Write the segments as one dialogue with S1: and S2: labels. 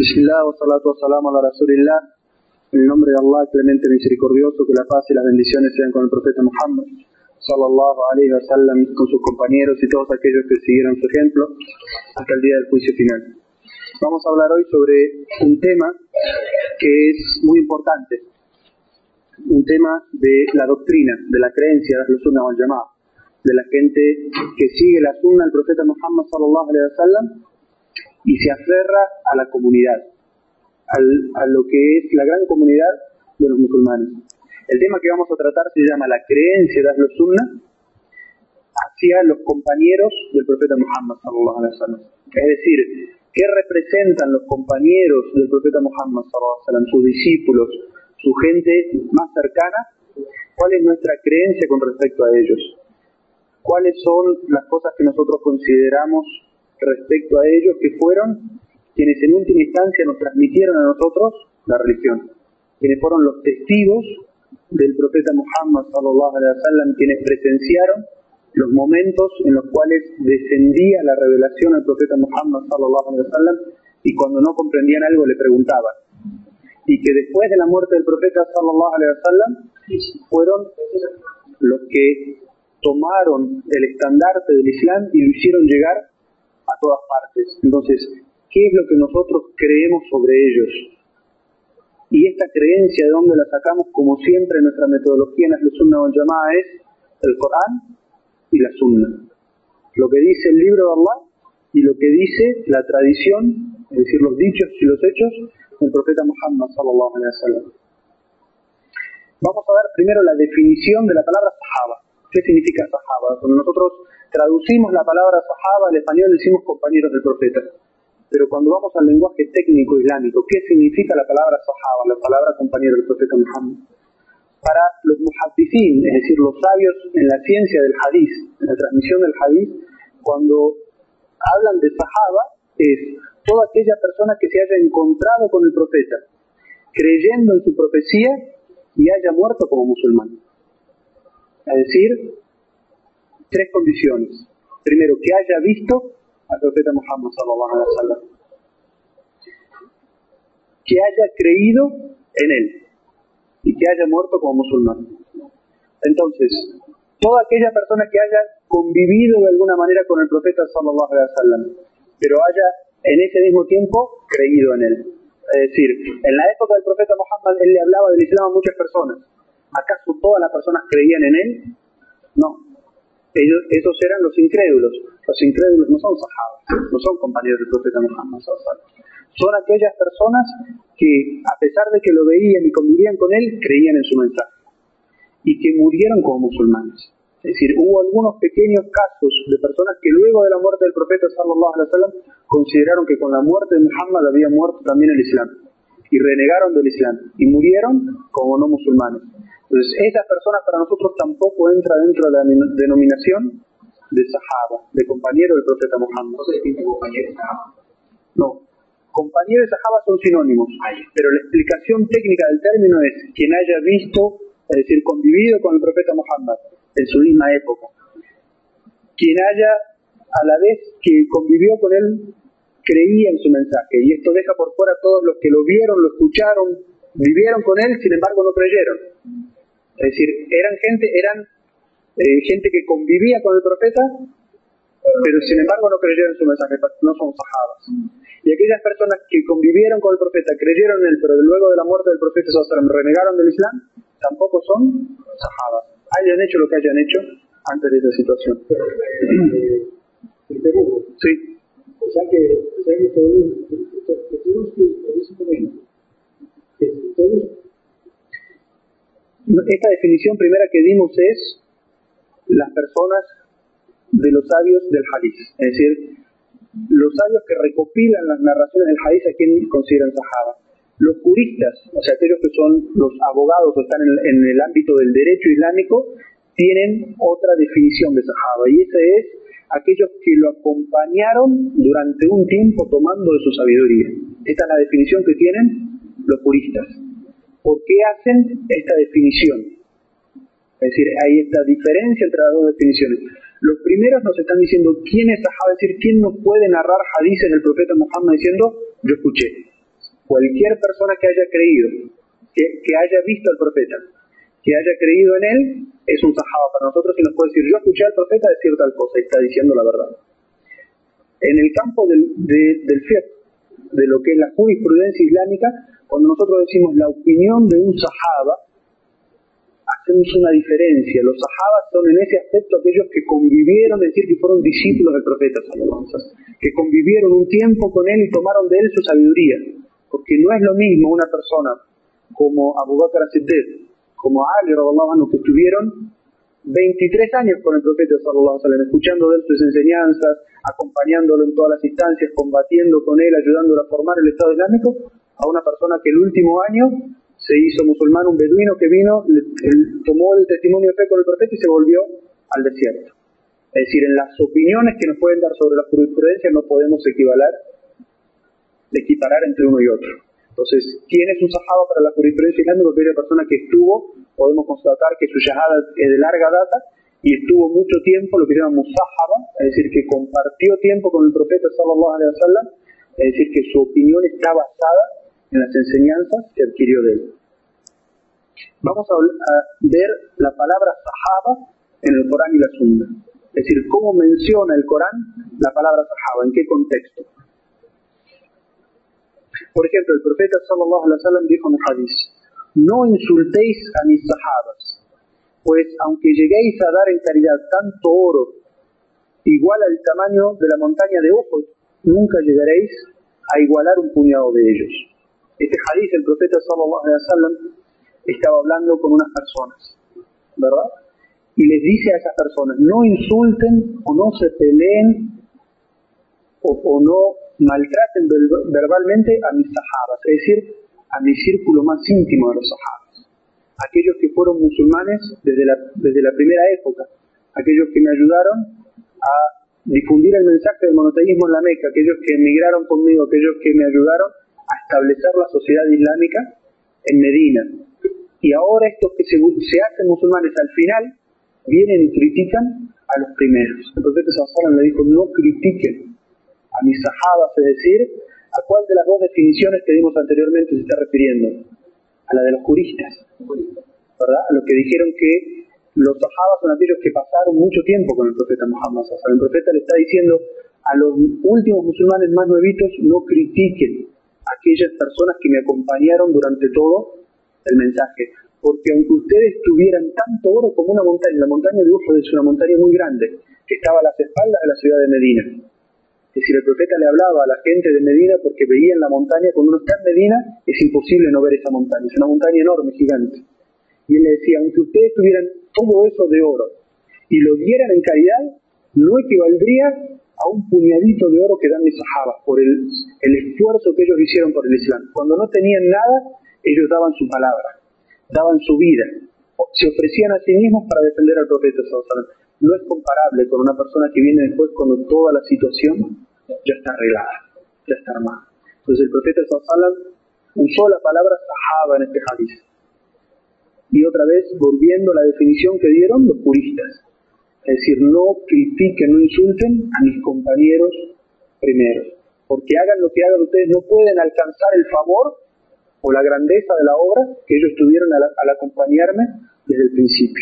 S1: Bismillah wa salatu wa salam ala Rasulillah. En el nombre de Allah, clemente misericordioso, que la paz y las bendiciones sean con el profeta Muhammad sallallahu alaihi wa sallam, con sus compañeros y todos aquellos que siguieron su ejemplo hasta el día del juicio final. Vamos a hablar hoy sobre un tema que es muy importante, un tema de la doctrina, de la creencia de los Sunnah wal Jama'ah, de la gente que sigue la Sunna del profeta Muhammad sallallahu alaihi wa sallam y se aferra a la comunidad, a lo que es la gran comunidad de los musulmanes. El tema que vamos a tratar se llama la creencia de los Sunnah hacia los compañeros del profeta Muhammad sallallahu alaihi wa sallam. Es decir, ¿qué representan los compañeros del profeta Muhammad sallallahu alaihi wa sallam, sus discípulos, su gente más cercana? ¿Cuál es nuestra creencia con respecto a ellos? ¿Cuáles son las cosas que nosotros consideramos respecto a ellos, que fueron quienes en última instancia nos transmitieron a nosotros la religión, quienes fueron los testigos del profeta Muhammad sallallahu alaihi wa sallam, quienes presenciaron los momentos en los cuales descendía la revelación al profeta Muhammad sallallahu alaihi wa sallam, y cuando no comprendían algo le preguntaban, y que después de la muerte del profeta sallallahu alaihi wa sallam fueron los que tomaron el estandarte del Islam y lo hicieron llegar a todas partes. Entonces, ¿qué es lo que nosotros creemos sobre ellos? Y esta creencia, ¿de dónde la sacamos? Como siempre, nuestra metodología en la Sunnah wal Jama'ah es el Corán y la Sunnah. Lo que dice el libro de Allah y lo que dice la tradición, es decir, los dichos y los hechos del profeta Muhammad sallallahu alaihi wa sallam. Vamos a ver primero la definición de la palabra sahaba. ¿Qué significa sahaba? Cuando nosotros traducimos la palabra sahaba al español decimos compañeros del profeta. Pero cuando vamos al lenguaje técnico islámico, ¿qué significa la palabra sahaba, la palabra compañero del profeta Muhammad? Para los muhaddithin, es decir, los sabios en la ciencia del hadith, en la transmisión del hadith, cuando hablan de sahaba, es toda aquella persona que se haya encontrado con el profeta, creyendo en su profecía y haya muerto como musulmán. Es decir, tres condiciones. Primero, que haya visto al profeta Muhammad sallallahu alaihi wa sallam, que haya creído en él y que haya muerto como musulmán. Entonces, toda aquella persona que haya convivido de alguna manera con el profeta sallallahu alaihi wa sallam, pero haya en ese mismo tiempo creído en él. Es decir, en la época del profeta Muhammad él le hablaba del Islam a muchas personas. ¿Acaso todas las personas creían en él? No. Esos eran los incrédulos. Los incrédulos no son sahabas, no son compañeros del profeta Muhammad sallallahu alaihi wa sallam. Son aquellas personas que, a pesar de que lo veían y convivían con él, creían en su mensaje y que murieron como musulmanes. Es decir, hubo algunos pequeños casos de personas que luego de la muerte del profeta sallallahu alaihi wa sallam consideraron que con la muerte de Muhammad había muerto también el Islam y renegaron del Islam y murieron como no musulmanes. Entonces, esas personas para nosotros tampoco entra dentro de la denominación de sahaba, de compañero del profeta Muhammad. No, compañero y sahaba son sinónimos, pero la explicación técnica del término es quien haya visto, es decir, convivido con el profeta Muhammad en su misma época, quien haya, a la vez que convivió con él, creía en su mensaje, y esto deja por fuera a todos los que lo vieron, lo escucharon, vivieron con él, sin embargo no creyeron. Es decir, eran gente que convivía con el profeta, pero sin embargo no creyeron en su mensaje, no son sahabas. Y aquellas personas que convivieron con el profeta, creyeron en él, pero luego de la muerte del profeta sallallahu alaihi wa sallam renegaron del Islam, tampoco son sahabas. Hayan hecho lo que hayan hecho antes de esa situación. Sí.
S2: O sea que
S1: esta definición primera que dimos es las personas de los sabios del hadith, es decir, los sabios que recopilan las narraciones del hadith a quien consideran sahaba. Los juristas, o sea, aquellos que son los abogados o están en el ámbito del derecho islámico, tienen otra definición de sahaba, y esa es aquellos que lo acompañaron durante un tiempo tomando de su sabiduría. Esta es la definición que tienen los juristas. ¿Por qué hacen esta definición? Es decir, hay esta diferencia entre las dos definiciones. Los primeros nos están diciendo quién es sahaba, es decir, quién nos puede narrar hadices del profeta Muhammad diciendo yo escuché. cualquier persona que haya creído, que haya visto al profeta, que haya creído en él, es un sahaba para nosotros y nos puede decir, yo escuché al profeta decir tal cosa y está diciendo la verdad. En el campo del fiqh, de lo que es la jurisprudencia islámica, cuando nosotros decimos la opinión de un sahaba, hacemos una diferencia. Los sahabas son en ese aspecto aquellos que convivieron, es decir, que fueron discípulos del profeta, que convivieron un tiempo con él y tomaron de él su sabiduría. Porque no es lo mismo una persona como Abu Bakr as-Siddiq, como Ali, radiyallahu anhu, que estuvieron 23 años con el profeta, sallallahu alaihi wasallam, escuchando de él sus enseñanzas, acompañándolo en todas las instancias, combatiendo con él, ayudándolo a formar el Estado Islámico, a una persona que el último año se hizo musulmán, un beduino que vino, tomó el testimonio de fe con el profeta y se volvió al desierto. Es decir, en las opiniones que nos pueden dar sobre la jurisprudencia no podemos equiparar entre uno y otro. Entonces, ¿quién es un sahaba para la jurisprudencia islámica? Aquella persona que estuvo, podemos constatar que su shahada es de larga data y estuvo mucho tiempo, lo que llaman musahaba, es decir, que compartió tiempo con el profeta sallallahu alaihi wasallam, es decir, que su opinión está basada en las enseñanzas que adquirió de él. Vamos a ver la palabra sahaba en el Corán y la Sunna. Es decir, cómo menciona el Corán la palabra sahaba, en qué contexto. Por ejemplo, el profeta sallallahu alaihi wasallam dijo en un hadís: no insultéis a mis sahabas, pues aunque lleguéis a dar en caridad tanto oro igual al tamaño de la montaña de Uhud, nunca llegaréis a igualar un puñado de ellos. Este hadís, el profeta sallallahu alaihi wasallam estaba hablando con unas personas, ¿verdad? Y les dice a esas personas: no insulten o no se peleen o no maltraten verbalmente a mis sahabas, es decir, a mi círculo más íntimo de los sahabas, aquellos que fueron musulmanes desde la primera época, aquellos que me ayudaron a difundir el mensaje del monoteísmo en la Meca, aquellos que emigraron conmigo, aquellos que me ayudaron a establecer la sociedad islámica en Medina. Y ahora estos que se hacen musulmanes al final vienen y critican a los primeros. El profeta sallallahu alaihi wasallam le dijo: no critiquen a mis sahabas, es decir, ¿a cuál de las dos definiciones que dimos anteriormente se está refiriendo? A la de los juristas, ¿verdad? A los que dijeron que los sahabas son aquellos que pasaron mucho tiempo con el profeta Muhammad. O sea, el profeta le está diciendo a los últimos musulmanes más nuevitos: no critiquen a aquellas personas que me acompañaron durante todo el mensaje, porque aunque ustedes tuvieran tanto oro como una montaña, la montaña de Uhud es una montaña muy grande que estaba a las espaldas de la ciudad de Medina. Es decir, el profeta le hablaba a la gente de Medina porque veían la montaña. Cuando uno está en Medina es imposible no ver esa montaña, es una montaña enorme, gigante. Y él le decía: aunque ustedes tuvieran todo eso de oro y lo dieran en caridad, no equivaldría a un puñadito de oro que dan mis sahabas por el esfuerzo que ellos hicieron por el Islam. Cuando no tenían nada, ellos daban su palabra, daban su vida, se ofrecían a sí mismos para defender al profeta sallallahu alaihi wasallam. No es comparable con una persona que viene después cuando toda la situación ya está arreglada, ya está armada. Entonces el profeta sallallahu alaihi wasallam usó la palabra sahaba en este hadith. Y otra vez, volviendo a la definición que dieron los juristas. Es decir, no critiquen, no insulten a mis compañeros primeros. Porque hagan lo que hagan ustedes, no pueden alcanzar el favor o la grandeza de la obra que ellos tuvieron al acompañarme desde el principio.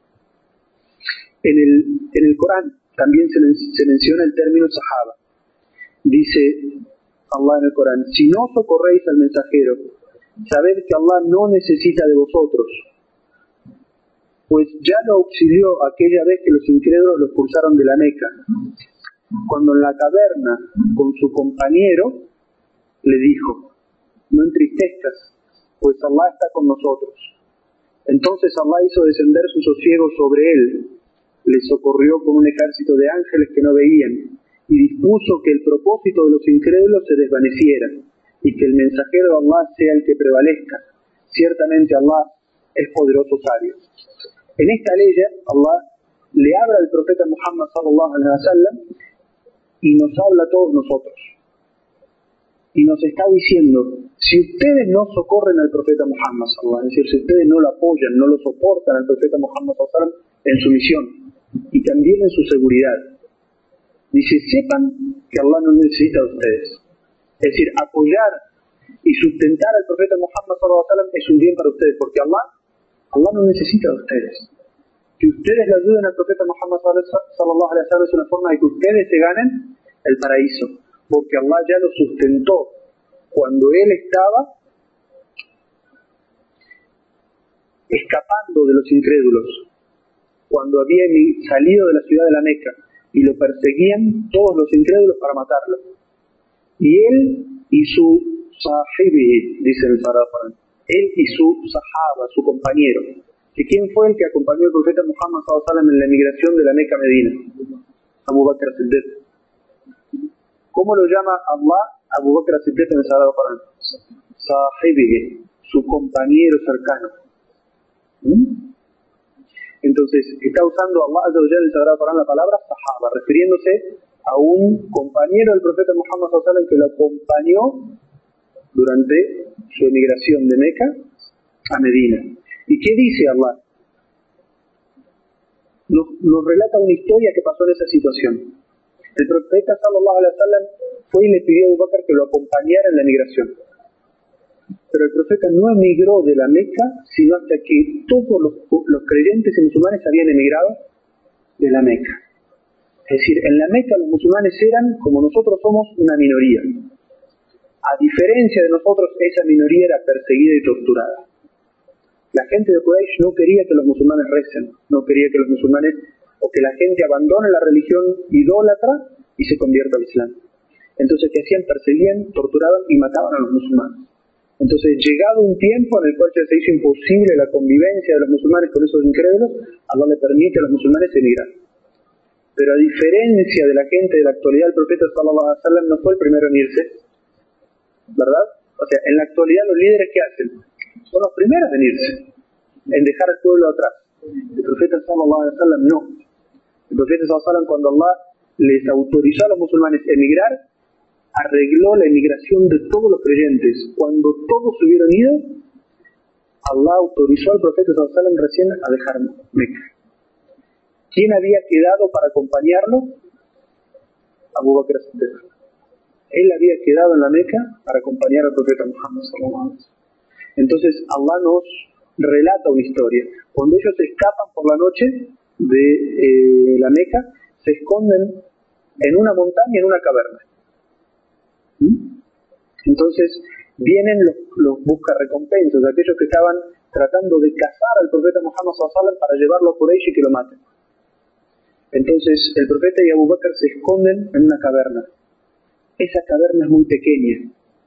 S1: En el Corán también se menciona el término sahaba. Dice Allah en el Corán: si no socorréis al mensajero, sabed que Allah no necesita de vosotros, pues ya lo auxilió aquella vez que los incrédulos lo expulsaron de la Meca, cuando en la caverna con su compañero le dijo: no entristezcas, pues Allah está con nosotros. Entonces Allah hizo descender su sosiego sobre él, le socorrió con un ejército de ángeles que no veían, y dispuso que el propósito de los incrédulos se desvaneciera, y que el mensajero de Allah sea el que prevalezca. Ciertamente Allah es poderoso sabio. En esta ley Allah le habla al profeta Muhammad sallallahu alaihi wasallam y nos habla a todos nosotros. Y nos está diciendo: si ustedes no socorren al profeta Muhammad sallallahu alaihi wasallam, es decir, si ustedes no lo apoyan, no lo soportan al profeta Muhammad sallallahu alaihi wasallam en su misión y también en su seguridad, dice: sepan que Allah no necesita de ustedes. Es decir, apoyar y sustentar al profeta Muhammad sallallahu alaihi wasallam es un bien para ustedes, porque Allah no necesita de ustedes. Que ustedes le ayuden al profeta Muhammad sallallahu alaihi wasallam es una forma de que ustedes se ganen el paraíso, porque Allah ya lo sustentó cuando él estaba escapando de los incrédulos, cuando había salido de la ciudad de la Meca y lo perseguían todos los incrédulos para matarlo. Y él y su sahibi, dice el Sarafan, él y su sahaba, su compañero. ¿Y quién fue el que acompañó al profeta Muhammad sallallahu alaihi wasallam en la migración de la Meca a Medina? Abu Bakr as-Siddiq. ¿Cómo lo llama Allah Abu Bakr as-Siddiq en el Sagrado Corán? Sahibi, su compañero cercano. Entonces, está usando Allah Azza wa Jalla en el Sagrado Corán la palabra sahaba, refiriéndose a un compañero del profeta Muhammad sallallahu alaihi wasallam que lo acompañó durante su emigración de Meca a Medina. ¿Y qué dice Allah? Nos relata una historia que pasó en esa situación. El profeta sallallahu alaihi wasallam fue y le pidió a Abu Bakr que lo acompañara en la emigración. Pero el profeta no emigró de la Meca, sino hasta que todos los creyentes y musulmanes habían emigrado de la Meca. Es decir, en la Meca los musulmanes eran, como nosotros somos, una minoría. A diferencia de nosotros, esa minoría era perseguida y torturada. La gente de Quraysh no quería que los musulmanes recen, no quería que los musulmanes, o que la gente abandone la religión idólatra y se convierta al Islam. Entonces, ¿qué hacían? Perseguían, torturaban y mataban a los musulmanes. Entonces, llegado un tiempo en el cual se hizo imposible la convivencia de los musulmanes con esos incrédulos, Allah le permite a los musulmanes emigrar. Pero a diferencia de la gente de la actualidad, el profeta sallallahu alaihi wasallam no fue el primero en irse, ¿verdad? O sea, en la actualidad los líderes ¿qué hacen? Son los primeros en irse, en dejar al pueblo atrás. El profeta sallallahu alaihi wasallam no. El profeta sallallahu alaihi wasallam, cuando Allah les autorizó a los musulmanes a emigrar, arregló la emigración de todos los creyentes. Cuando todos se hubieron ido, Allah autorizó al profeta sallallahu alaihi wasallam recién a dejar Meca. ¿Quién había quedado para acompañarlo? Abu Bakr as-Siddiq. Él había quedado en la Meca para acompañar al profeta Muhammad sallallahu alaihi wasallam. Entonces Allah nos relata una historia. Cuando ellos escapan por la noche de la Meca, se esconden en una montaña, en una caverna. Entonces vienen los buscarrecompensas, aquellos que estaban tratando de cazar al profeta Muhammad sallallahu alaihi wasallam para llevarlo a Quraysh y que lo maten. Entonces el profeta y Abu Bakr se esconden en una caverna. Esa caverna es muy pequeña,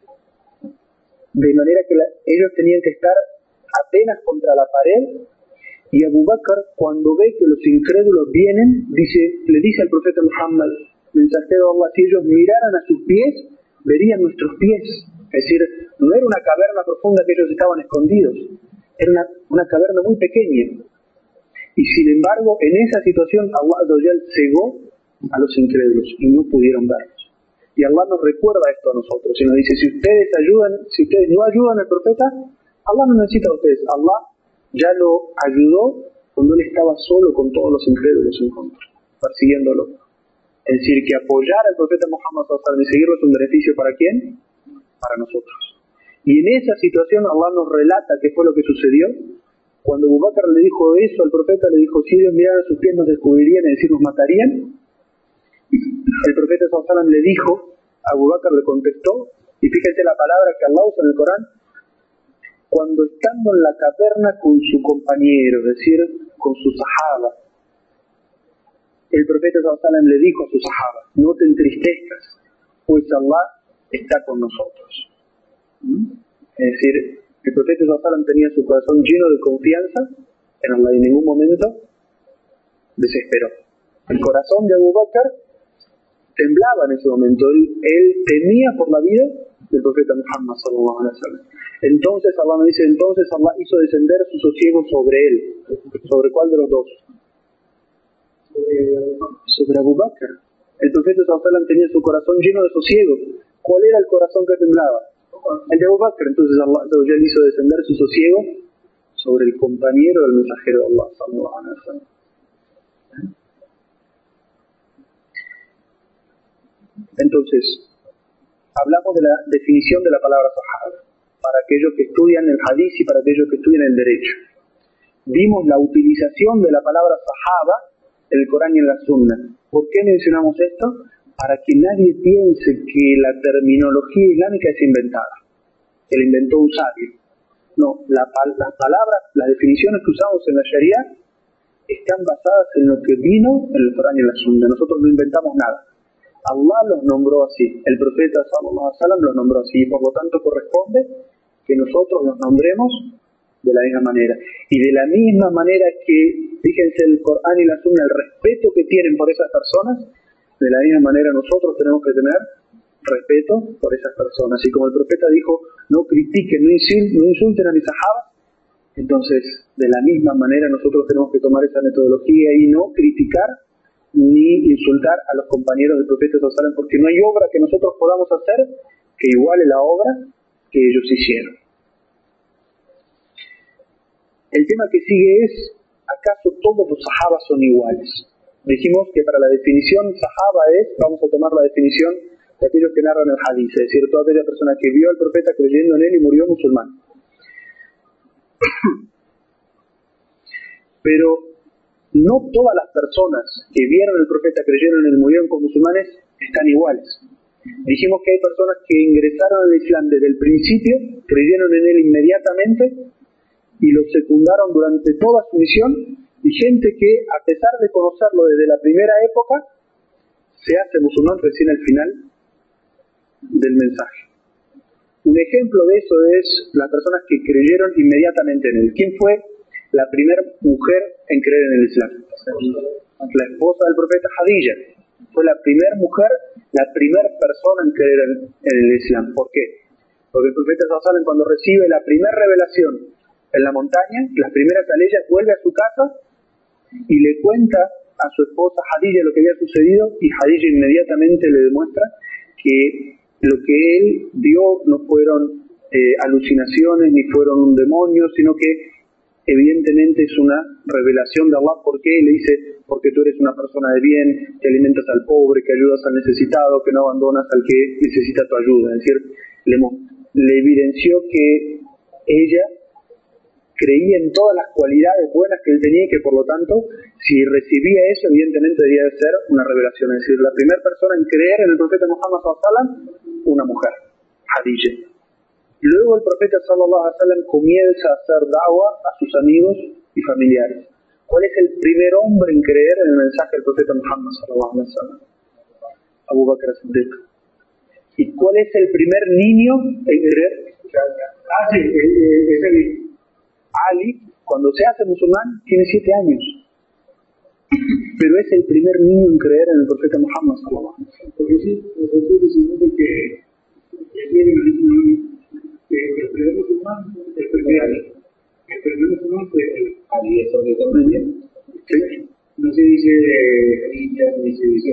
S1: de manera que ellos tenían que estar apenas contra la pared, y Abu Bakr, cuando ve que los incrédulos vienen, le dice al profeta Muhammad, mensajero de Allah, si ellos miraran a sus pies, verían nuestros pies. Es decir, no era una caverna profunda que ellos estaban escondidos, era una caverna muy pequeña. Y sin embargo, en esa situación, Allah cegó a los incrédulos y no pudieron verlos. Y Allah nos recuerda esto a nosotros y nos dice, si ustedes no ayudan al profeta, Allah no necesita a ustedes. Allah ya lo ayudó cuando él estaba solo con todos los incrédulos en contra, persiguiéndolo. Es decir, que apoyar al profeta Muhammad sallallahu alaihi wasallam y seguirlo es un beneficio ¿para quién? Para nosotros. Y en esa situación Allah nos relata qué fue lo que sucedió. Cuando Abu Bakr le dijo eso al profeta, le dijo, si ellos miraran sus pies nos descubrirían, es decir, nos matarían. El profeta sallallahu alaihi wasallam le dijo, Abu Bakr le contestó, y fíjense la palabra que Allah usa en el Corán, cuando estando en la caverna con su compañero, es decir, con su sahaba, el profeta sallallahu alaihi wasallam le dijo a su sahaba, no te entristezcas, pues Allah está con nosotros. Es decir, el profeta sallallahu alaihi wasallam tenía su corazón lleno de confianza en Allah y en ningún momento desesperó. El corazón de Abu Bakr temblaba en ese momento, él temía por la vida del profeta Muhammad sallallahu alaihi wasallam. Entonces Allah nos dice, entonces Allah hizo descender su sosiego sobre él. ¿Sobre cuál de los dos? Sobre Abu Bakr. El profeta sallallahu alaihi wasallam tenía su corazón lleno de sosiego. ¿Cuál era el corazón que temblaba? El de Abu Bakr. Entonces Allah hizo descender su sosiego sobre el compañero del mensajero de Allah sallallahu alaihi wasallam. Entonces, hablamos de la definición de la palabra sahaba, para aquellos que estudian el hadith y para aquellos que estudian el derecho. Vimos la utilización de la palabra sahaba en el Corán y en la Sunna. ¿Por qué mencionamos esto? Para que nadie piense que la terminología islámica es inventada, que la inventó un sabio. No, las palabras, las definiciones que usamos en la Sharia están basadas en lo que vino en el Corán y en la Sunna. Nosotros no inventamos nada. Allah los nombró así, el profeta sallallahu alaihi wasallam los nombró así, y por lo tanto corresponde que nosotros los nombremos de la misma manera. Y de la misma manera que, fíjense, el Corán y la Sunna, el respeto que tienen por esas personas, de la misma manera nosotros tenemos que tener respeto por esas personas. Y como el profeta dijo, no critiquen, no insulten a mis sahabas, entonces de la misma manera nosotros tenemos que tomar esa metodología y no criticar ni insultar a los compañeros del profeta sallallahu alaihi wasallam, porque no hay obra que nosotros podamos hacer que iguale la obra que ellos hicieron. El tema que sigue es, ¿acaso todos los sahabas son iguales? Dijimos que para la definición sahaba vamos a tomar la definición de aquellos que narran el hadith, es decir, toda aquella persona que vio al profeta creyendo en él y murió musulmán. Pero no todas las personas que vieron al profeta, creyeron en él y murieron como musulmanes están iguales. Dijimos que hay personas que ingresaron al Islam desde el principio, creyeron en él inmediatamente y lo secundaron durante toda su misión, y gente que, a pesar de conocerlo desde la primera época, se hace musulmán recién al final del mensaje. Un ejemplo de eso es las personas que creyeron inmediatamente en él. ¿Quién fue la primera mujer en creer en el Islam? La esposa del profeta Khadija. Fue la primera mujer, la primera persona en creer en el Islam. ¿Por qué? Porque el profeta sallallahu alaihi wasallam, cuando recibe la primera revelación en la montaña, las primeras aleyas, vuelve a su casa y le cuenta a su esposa Khadija lo que había sucedido, y Khadija inmediatamente le demuestra que lo que él vio no fueron alucinaciones ni fueron un demonio, sino que evidentemente es una revelación de Allah. ¿Por qué? Le dice, porque tú eres una persona de bien, que alimentas al pobre, que ayudas al necesitado, que no abandonas al que necesita tu ayuda. Es decir, le evidenció que ella creía en todas las cualidades buenas que él tenía y que por lo tanto, si recibía eso, evidentemente debía de ser una revelación. Es decir, la primera persona en creer en el profeta Muhammad sallallahu alaihi wasallam, una mujer, Khadija. Luego el profeta sallallahu alaihi wasallam comienza a hacer da'wa a sus amigos y familiares. ¿Cuál es el primer hombre en creer en el mensaje del profeta Muhammad sallallahu alaihi wasallam? Abu Bakr as-Siddiq. ¿Y cuál es el primer niño en creer? Es el Ali, cuando se hace musulmán, tiene 7 años. Pero es el primer niño en creer en el profeta Muhammad sallallahu alaihi wasallam. Porque sí, nosotros decimos que el primer musulmán es el primer Ali. El primer musulmán fue el Ali, eso que también. Sí. No se dice Khadija, ni se dice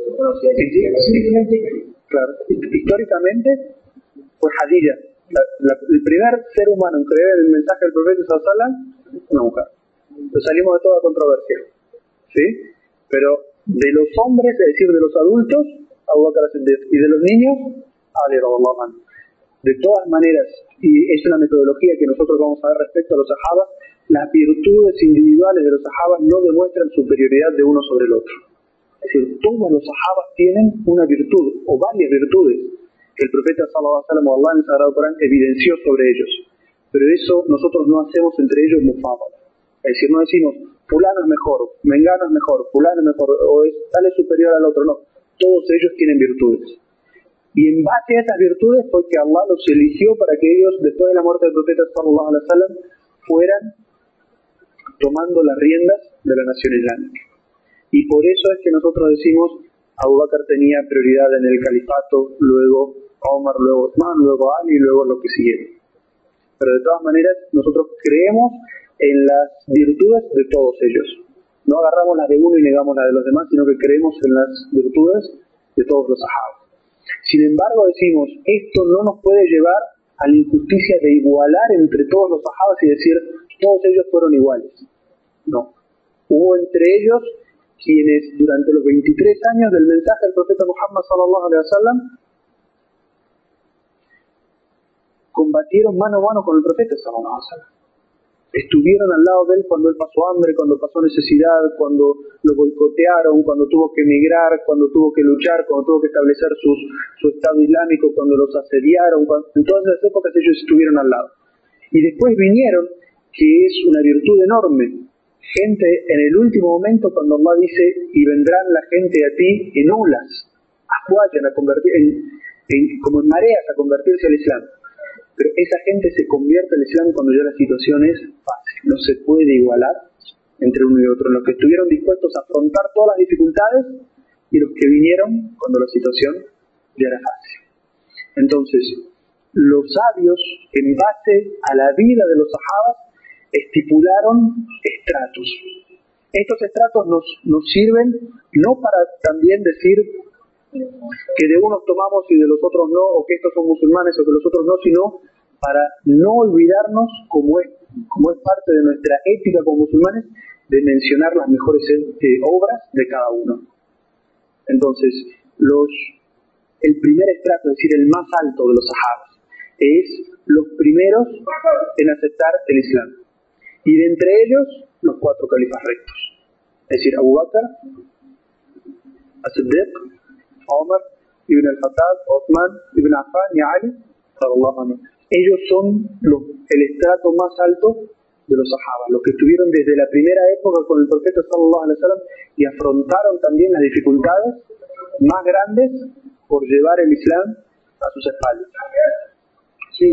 S1: claro. Históricamente fue Khadija. El primer ser humano en creer en el mensaje del profeta sallallahu alaihi wasallam, una mujer. Entonces salimos de toda controversia, ¿sí? Pero de los hombres, es decir, de los adultos, Abu Bakr as-Siddiq, y de los niños, Ali radhiyallahu anhu. De todas maneras, y es una metodología que nosotros vamos a ver respecto a los sahabas, las virtudes individuales de los sahabas no demuestran superioridad de uno sobre el otro. Es decir, todos los sahabas tienen una virtud o varias virtudes que el profeta sallallahu alaihi wasallam o Allah en el Sagrado Corán evidenció sobre ellos. Pero eso nosotros no hacemos entre ellos mufábala. Es decir, no decimos, fulano es mejor, mengano es mejor, fulano es mejor, o tal es superior al otro. No, todos ellos tienen virtudes. Y en base a esas virtudes fue que Allah los eligió para que ellos, después de la muerte del profeta sallallahu alaihi wasallam, fueran tomando las riendas de la nación islámica. Y por eso es que nosotros decimos, Abu Bakr tenía prioridad en el califato, luego Omar, luego Uthman, luego Ali y luego lo que siguieron. Pero de todas maneras, nosotros creemos en las virtudes de todos ellos. No agarramos las de uno y negamos las de los demás, sino que creemos en las virtudes de todos los sahabas. Sin embargo, decimos, esto no nos puede llevar a la injusticia de igualar entre todos los sahabas y decir, todos ellos fueron iguales. No. Hubo entre ellos quienes durante los 23 años del mensaje del profeta Muhammad sallallahu alaihi wasallam combatieron mano a mano con el profeta sallallahu alaihi wasallam. Estuvieron al lado de él cuando él pasó hambre, cuando pasó necesidad, cuando lo boicotearon, cuando tuvo que emigrar, cuando tuvo que luchar, cuando tuvo que establecer su Estado Islámico, cuando los asediaron. En todas esas épocas ellos estuvieron al lado. Y después vinieron, que es una virtud enorme, gente en el último momento cuando Allah dice, y vendrán la gente a ti en olas, acuayan a convertir, como en mareas a convertirse al Islam. Pero esa gente se convierte al Islam cuando ya la situación es fácil. No se puede igualar entre uno y otro. Los que estuvieron dispuestos a afrontar todas las dificultades y los que vinieron cuando la situación ya era fácil. Entonces, los sabios, en base a la vida de los sahabas, estipularon estratos. Estos estratos nos sirven no para también decir que de unos tomamos y de los otros no, o que estos son musulmanes o que los otros no, sino para no olvidarnos, como es parte de nuestra ética como musulmanes, de mencionar las mejores obras de cada uno. Entonces, el primer estrato, es decir, el más alto de los sahabas, es los primeros en aceptar el Islam. Y de entre ellos, los 4 califas rectos. Es decir, Abu Bakr, As-Siddiq, Omar, Ibn al-Khattab, Uthman, Ibn Affan y Ali, radiyallahu anhu. Ellos son el estrato más alto de los sahabas, los que estuvieron desde la primera época con el profeta sallallahu alaihi wasallam y afrontaron también las dificultades más grandes por llevar el Islam a sus espaldas. Sí.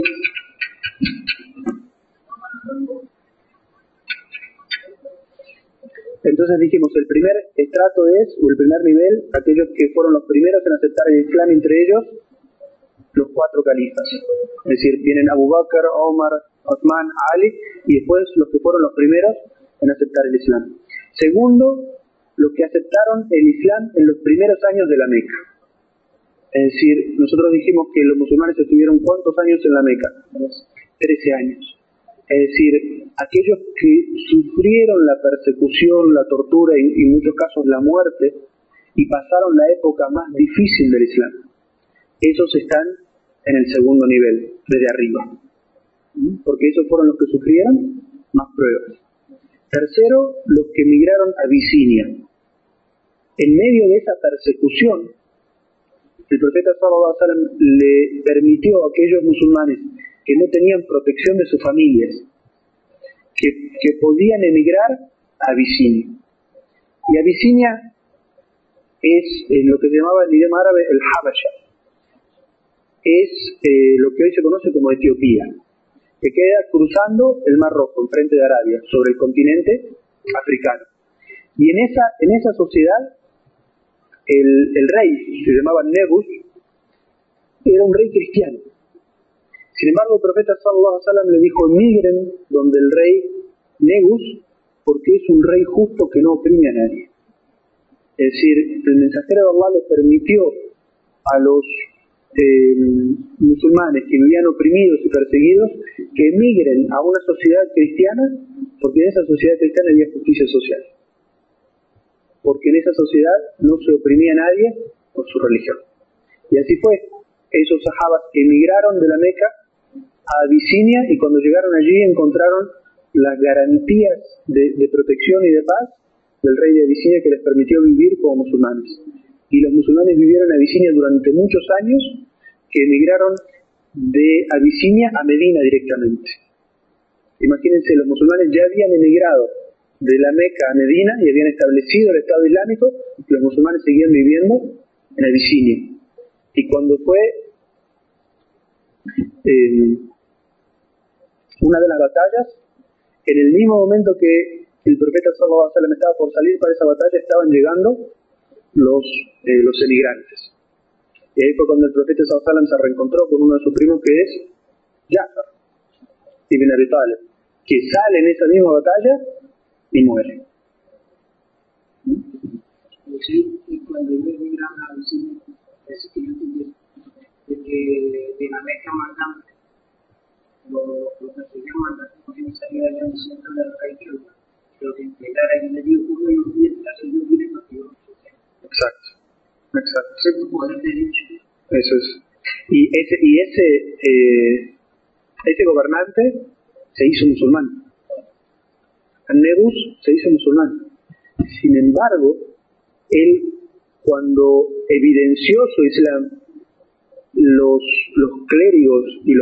S1: Entonces dijimos, el primer estrato o el primer nivel, aquellos que fueron los primeros en aceptar el Islam, entre ellos, los 4 califas. Es decir, vienen Abu Bakr, Omar, Uthman, Ali, y después los que fueron los primeros en aceptar el Islam. Segundo, los que aceptaron el Islam en los primeros años de la Meca. Es decir, nosotros dijimos que los musulmanes estuvieron ¿cuántos años en la Meca? 13 años. Es decir, aquellos que sufrieron la persecución, la tortura y en muchos casos la muerte y pasaron la época más difícil del Islam, esos están en el segundo nivel, desde arriba, porque esos fueron los que sufrieron más pruebas. Tercero, los que emigraron a Abisinia. En medio de esa persecución, el profeta sallallahu alaihi wasallam le permitió a aquellos musulmanes que no tenían protección de sus familias, que podían emigrar a Abisinia. Y Abisinia es lo que se llamaba en el idioma árabe el Habasha. Es lo que hoy se conoce como Etiopía, que queda cruzando el Mar Rojo, enfrente de Arabia, sobre el continente africano. Y en esa sociedad, el rey, se llamaba Negus, era un rey cristiano. Sin embargo, el profeta sallallahu alaihi wasallam le dijo, emigren donde el rey Negus, porque es un rey justo que no oprime a nadie. Es decir, el mensajero de Allah les permitió a los musulmanes que vivían oprimidos y perseguidos que emigren a una sociedad cristiana, porque en esa sociedad cristiana había justicia social. Porque en esa sociedad no se oprimía a nadie por su religión. Y así fue. Esos sahabas emigraron de la Meca a Abisinia y cuando llegaron allí encontraron las garantías de protección y de paz del rey de Abisinia que les permitió vivir como musulmanes. Y los musulmanes vivieron en Abisinia durante muchos años, que emigraron de Abisinia a Medina directamente. Imagínense, los musulmanes ya habían emigrado de la Meca a Medina y habían establecido el Estado Islámico, y los musulmanes seguían viviendo en Abisinia. Y cuando fue una de las batallas, en el mismo momento que el profeta sallallahu alaihi wasallam estaba por salir para esa batalla, estaban llegando los emigrantes. Y ahí fue cuando el profeta sallallahu alaihi wasallam se reencontró con uno de sus primos, que es Ja'far ibn Abi Talib, que sale en esa misma batalla y muere.
S2: Sí, y cuando ellos migraron a Abisinia, es que yo entendí que de la Meca mandan lo perseguían mandando porque no salía de la centro del rey que lo que integrar ahí le dio uno y un día así yo vine porque yo no sé.
S1: Exacto.
S2: Sí, poder de hecho.
S1: Eso es. Y ese ese gobernante se hizo musulmán. An-Nebus se hizo musulmán. Sin embargo, él, cuando evidenció su Islam, los clérigos y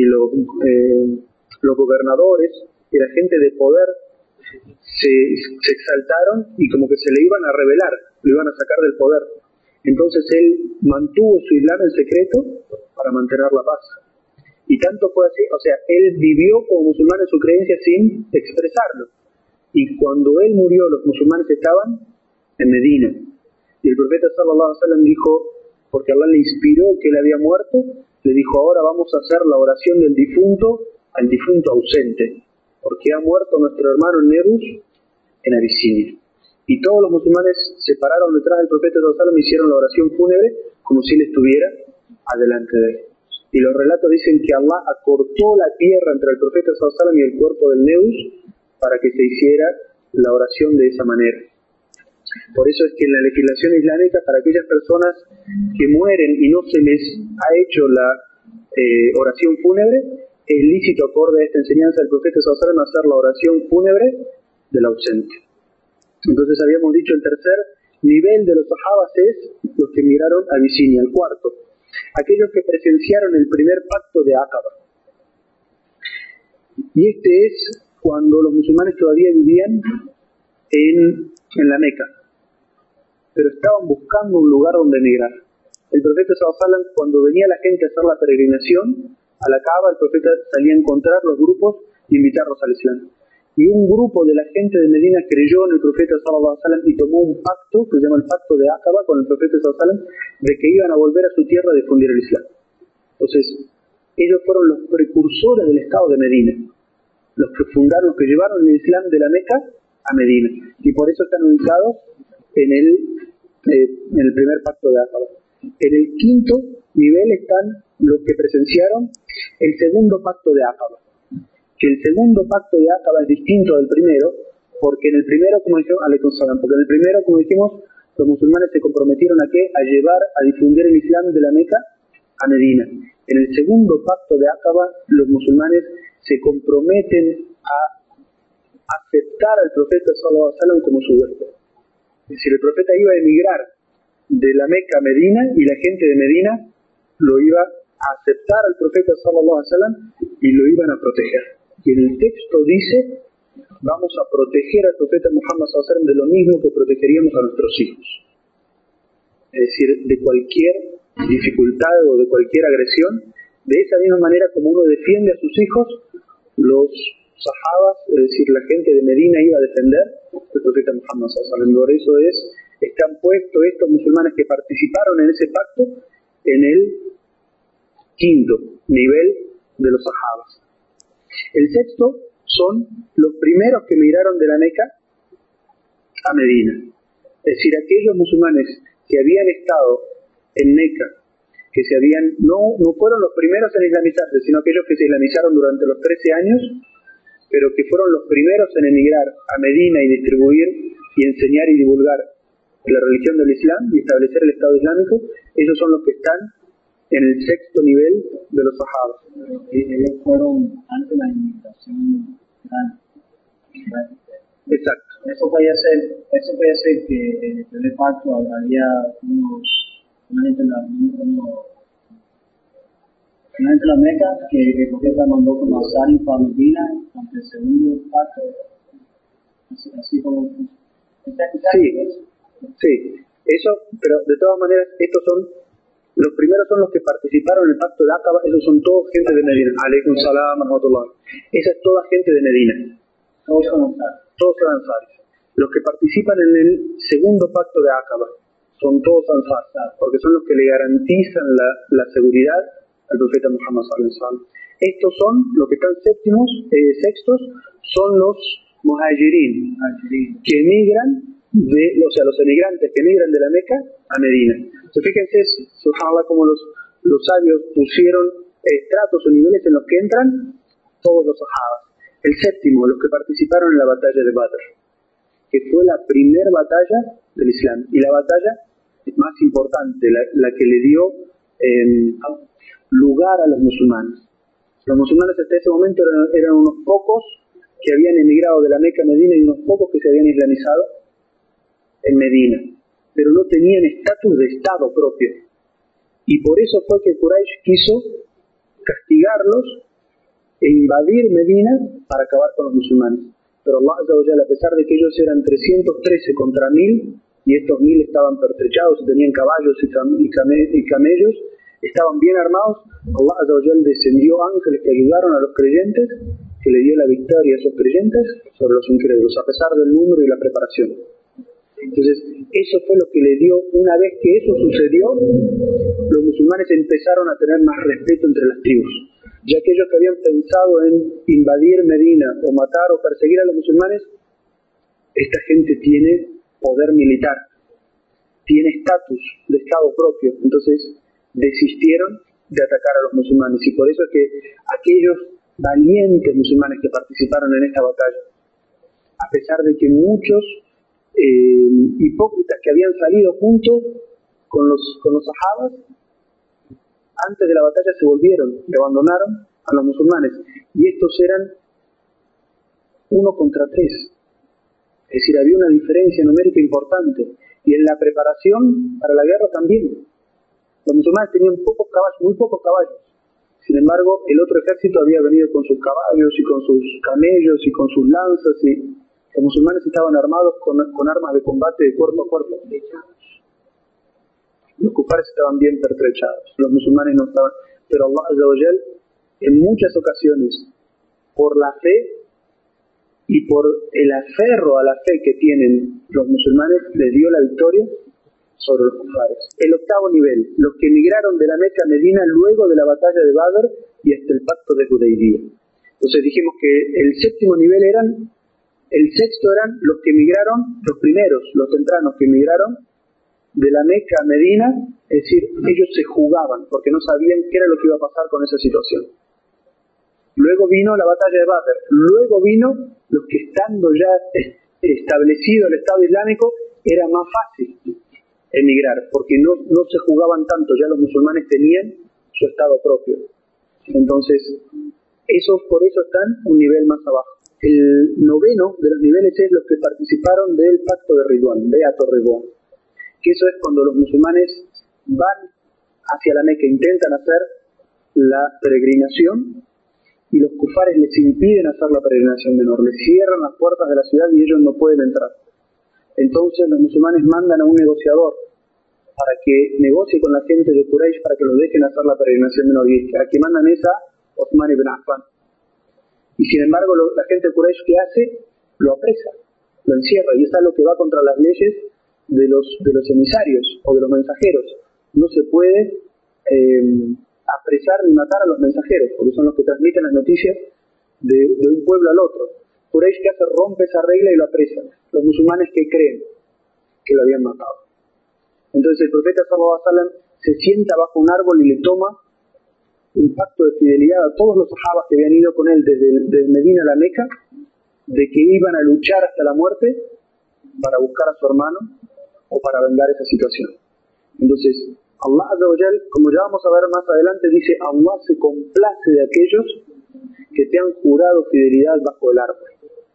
S1: los gobernadores y la gente de poder se exaltaron y como que se le iban a rebelar, lo iban a sacar del poder. Entonces él mantuvo su Islam en secreto para mantener la paz. Y tanto fue así, o sea, él vivió como musulmán en su creencia sin expresarlo. Y cuando él murió, los musulmanes estaban en Medina. Y el profeta sallallahu alaihi wasallam dijo, porque Allah le inspiró que él había muerto, le dijo, ahora vamos a hacer la oración del difunto al difunto ausente, porque ha muerto nuestro hermano Nebus en Abisinia. Y todos los musulmanes se pararon detrás del profeta sallallahu alaihi wasallam y hicieron la oración fúnebre como si él estuviera adelante de él. Y los relatos dicen que Allah acortó la tierra entre el profeta sallallahu alaihi wasallam y el cuerpo del Nebus para que se hiciera la oración de esa manera. Por eso es que en la legislación islámica, para aquellas personas que mueren y no se les ha hecho la oración fúnebre, es lícito, acorde a esta enseñanza del profeta sallallahu alaihi wasallam, hacer la oración fúnebre del ausente. Entonces habíamos dicho, el tercer nivel de los sahabas es los que emigraron a Abisinia. El cuarto, aquellos que presenciaron el primer pacto de Aqaba. Y este es cuando los musulmanes todavía vivían en la Meca, pero estaban buscando un lugar donde emigrar. El profeta sallallahu alaihi wasallam, cuando venía la gente a hacer la peregrinación a la Kaaba, el profeta salía a encontrar los grupos e invitarlos al Islam. Y un grupo de la gente de Medina creyó en el profeta sallallahu alaihi wasallam y tomó un pacto, que se llama el pacto de Aqaba, con el profeta sallallahu alaihi wasallam, de que iban a volver a su tierra a difundir el Islam. Entonces, ellos fueron los precursores del estado de Medina, los que fundaron, los que llevaron el Islam de la Meca a Medina, y por eso están ubicados en el primer pacto de Aqaba. En el quinto nivel están los que presenciaron el segundo pacto de Aqaba, que el segundo pacto de Aqaba es distinto del primero, porque en el primero, como dijimos, porque en el primero, como dijimos, los musulmanes se comprometieron a llevar, a difundir el Islam de la Meca a Medina. En el segundo pacto de Aqaba, los musulmanes se comprometen a aceptar al profeta sallallahu alaihi wasallam como su huésped. Es decir, el profeta iba a emigrar de la Meca a Medina y la gente de Medina lo iba a aceptar al profeta sallallahu alaihi wasallam y lo iban a proteger. Y en el texto dice, vamos a proteger al profeta Muhammad sallallahu alaihi wasallam de lo mismo que protegeríamos a nuestros hijos. Es decir, de cualquier dificultad o de cualquier agresión, de esa misma manera como uno defiende a sus hijos, los sahabas, es decir, la gente de Medina iba a defender al profeta Muhammad sallallahu alaihi wasallam. Por eso están puestos estos musulmanes que participaron en ese pacto en el quinto nivel de los sahabas. El sexto son los primeros que emigraron de la Meca a Medina. Es decir, aquellos musulmanes que habían estado en Meca, que no fueron los primeros en islamizarse, sino aquellos que se islamizaron durante los 13 años, pero que fueron los primeros en emigrar a Medina y distribuir y enseñar y divulgar la religión del Islam y establecer el Estado Islámico. Ellos son los que están en el sexto nivel de los sahabas.
S2: Ellos fueron antes de la inmigración.
S1: Exacto.
S2: Eso puede ser que en el primer pacto había una gente en la Meca que el profeta mandó como a salir para Medina ante el segundo pacto, así como.
S1: Sí, eso, pero de todas maneras, los primeros son los que participaron en el pacto de Aqaba. Esos son todos gente de Medina. Alaykum salam, rahmatullah. Esa es toda gente de Medina.
S2: Todos son
S1: ansar. Los que participan en el segundo pacto de Aqaba son todos ansar, porque son los que le garantizan la seguridad al profeta Muhammad sallallahu alaihi wasallam. Estos son los que están sextos, son los muhajirin, que emigran los emigrantes que emigran de la Meca a Medina. Entonces, fíjense, subhanallah, como los sabios pusieron estratos o niveles en los que entran todos los sahabas. El séptimo, los que participaron en la batalla de Badr, que fue la primera batalla del Islam y la batalla más importante, la que le dio lugar a los musulmanes. Los musulmanes hasta ese momento eran unos pocos que habían emigrado de la Meca a Medina y unos pocos que se habían islamizado en Medina, pero no tenían estatus de Estado propio. Y por eso fue que Quraysh quiso castigarlos e invadir Medina para acabar con los musulmanes. Pero Allah Azza wa Jalla, a pesar de que ellos eran 313 contra 1000, y estos 1000 estaban pertrechados, tenían caballos y camellos, estaban bien armados, Allah Azza wa Jalla descendió ángeles que ayudaron a los creyentes, que le dio la victoria a esos creyentes sobre los incrédulos, a pesar del número y la preparación. Entonces, eso fue lo que le dio, una vez que eso sucedió, los musulmanes empezaron a tener más respeto entre las tribus. Ya aquellos que habían pensado en invadir Medina o matar o perseguir a los musulmanes, esta gente tiene poder militar, tiene estatus de Estado propio, entonces desistieron de atacar a los musulmanes, y por eso es que aquellos valientes musulmanes que participaron en esta batalla, a pesar de que muchos hipócritas que habían salido junto con los sahabas, antes de la batalla se volvieron y abandonaron a los musulmanes, y estos eran 1 contra 3, es decir, había una diferencia numérica importante, y en la preparación para la guerra también. Los musulmanes tenían pocos caballos, muy pocos caballos. Sin embargo, el otro ejército había venido con sus caballos y con sus camellos y con sus lanzas, y los musulmanes estaban armados con armas de combate de cuerpo a cuerpo. Los kufares estaban bien pertrechados, los musulmanes no estaban. Pero Allah Azza wa Jal, en muchas ocasiones, por la fe y por el aferro a la fe que tienen los musulmanes, les dio la victoria sobre los kufares. El octavo nivel, los que emigraron de la Meca a Medina luego de la batalla de Badr y hasta el pacto de Hudaybiyah. Entonces dijimos que el sexto eran los que emigraron, los primeros, los tempranos que emigraron de la Meca a Medina, es decir, ellos se jugaban porque no sabían qué era lo que iba a pasar con esa situación. Luego vino la batalla de Badr, luego vino los que, estando ya establecido el Estado Islámico, era más fácil emigrar, porque no se jugaban tanto, ya los musulmanes tenían su Estado propio. Entonces, por eso están un nivel más abajo. El noveno de los niveles es los que participaron del pacto de Ridwan, Beato Ridwan, que eso es cuando los musulmanes van hacia la Meca, intentan hacer la peregrinación, y los kufares les impiden hacer la peregrinación menor, les cierran las puertas de la ciudad y ellos no pueden entrar. Entonces los musulmanes mandan a un negociador para que negocie con la gente de Quraysh para que los dejen hacer la peregrinación menor, y a quien mandan es a Osman ibn Affan. Y sin embargo la gente de Quraysh, ¿qué hace? Lo apresa, lo encierra, y es algo que va contra las leyes de los emisarios o de los mensajeros. No se puede apresar ni matar a los mensajeros, porque son los que transmiten las noticias de un pueblo al otro. Quraysh, ¿qué hace? Rompe esa regla y lo apresa. Los musulmanes, que creen que lo habían matado. Entonces el profeta sallallahu alaihi wasallam se sienta bajo un árbol y le toma un pacto de fidelidad a todos los sahabas que habían ido con él desde Medina a la Meca, de que iban a luchar hasta la muerte para buscar a su hermano o para vengar esa situación. Entonces Allah Azza wa Jal, como ya vamos a ver más adelante, dice: Allah se complace de aquellos que te han jurado fidelidad bajo el árbol.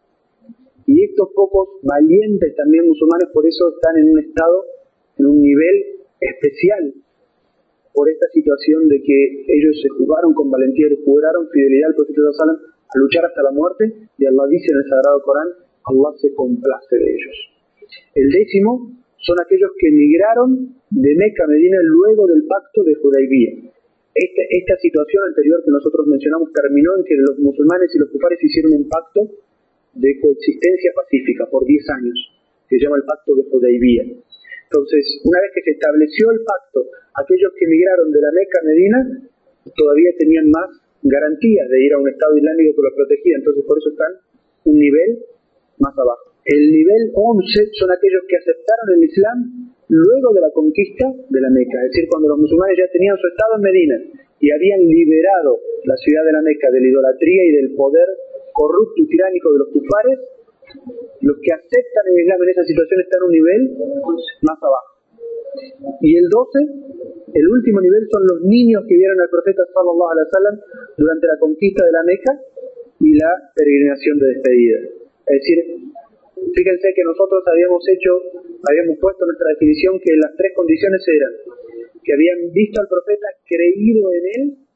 S1: Y estos pocos valientes también musulmanes, por eso están en un estado, en un nivel especial, por esta situación de que ellos se jugaron con valentía, le juraron fidelidad al profeta sallallahu alaihi wasallam a luchar hasta la muerte, y Allah dice en el Sagrado Corán: Allah se complace de ellos. El décimo son aquellos que emigraron de Meca a Medina luego del pacto de Hudaybiyah. Esta situación anterior que nosotros mencionamos terminó en que los musulmanes y los kufares hicieron un pacto de coexistencia pacífica por 10 años, que se llama el pacto de Hudaybiyah. Entonces, una vez que se estableció el pacto, aquellos que emigraron de la Meca a Medina todavía tenían más garantías de ir a un Estado Islámico que los protegía, entonces por eso están un nivel más abajo. El nivel 11 son aquellos que aceptaron el Islam luego de la conquista de la Meca, es decir, cuando los musulmanes ya tenían su Estado en Medina y habían liberado la ciudad de la Meca de la idolatría y del poder corrupto y tiránico de los kufares. Los que aceptan el Islam en esa situación están en un nivel más abajo. Y el 12, el último nivel, son los niños que vieron al profeta sallallahu alaihi wasallam durante la conquista de la Meca y la peregrinación de despedida. Es decir, fíjense que nosotros habíamos puesto nuestra definición que las tres condiciones eran que habían visto al profeta, creído en él